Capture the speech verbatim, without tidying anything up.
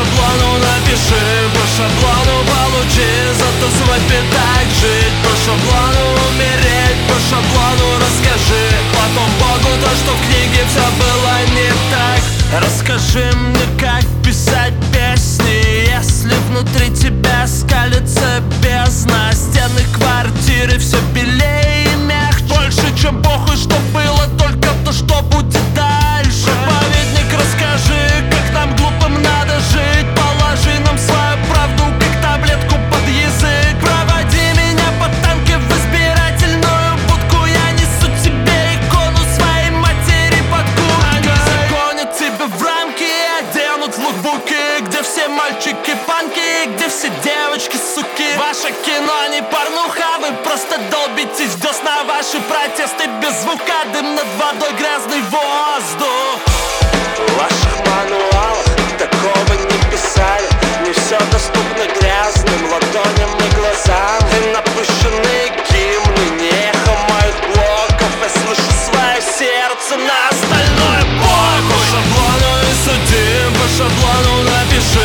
шаблону напиши, по шаблону получи, зато свой пятак жить. По шаблону умереть, по шаблону расскажи потом Богу то, что в книге все было не так. Расскажи мне, как писать песни, если внутри тебя скалится бездна. Стены квартиры все белее и мягче, больше, чем похуй, что было, только то, что будет дальше. Проповедник, расскажи, как нам глупым надо жить. Положи нам свою правду, как таблетку под язык. Проводи меня по танке в избирательную будку. Я несу тебе икону своей матери под курткой. Они загонят тебя в рамки и оденут в лукбуки, где все мальчики панки, где все девочки суки. Ваше кино не порнуха, вы просто долбитесь в десна. Ваши протесты без звука, дым над водой, грязный воздух. В ваших мануалах такого не писали. Не все доступно грязным ладоням и глазам. И напущенные гимны, не эхо моих блоков. Я слышу свое сердце на остальное бой. По шаблону и судим, по шаблону напиши,